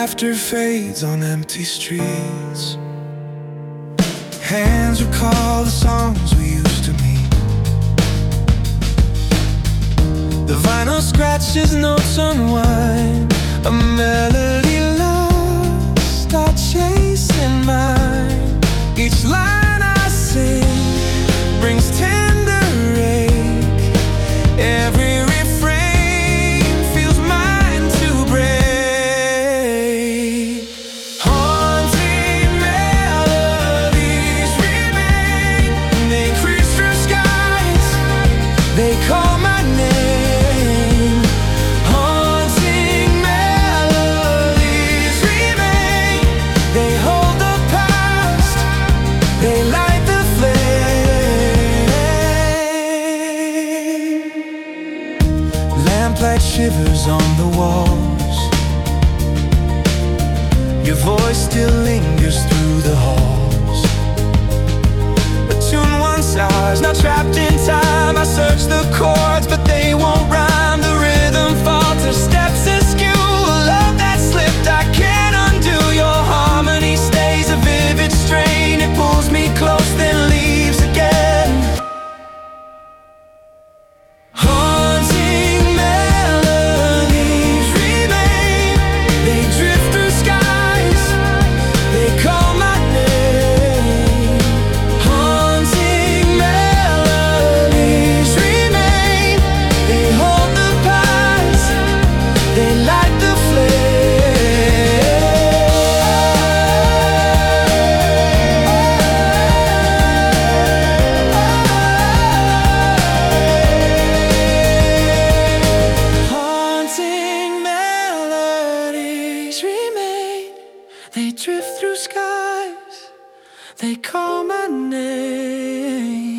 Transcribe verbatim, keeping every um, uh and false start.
laughter fades on empty streets. Hands recall the songs we used to meet. The vinyl scratches notes unwind, a melody lost, start chasing mine. Each line I sing brings tender ache. Every refrain feels mine to break. Haunting melodies remain. They creep through skies, they call my name. Haunting melodies remain. They hold the past, they light the flame. Lamplight shivers on the walls. Your voice still lingers through the halls. A tune once ours, now trapped in time. I search the chords, but they won't rhyme. The rhythm falters, steps askew. A love that slipped, I can't undo. Your harmony stays a vivid strain. It pulls me close, then leaves again. Haunting melodies remain. They drift through skies, they call my name. Haunting melodies remain. They hold the past, they light the flame. Haunting melodies remain. They drift through skies, they call my name.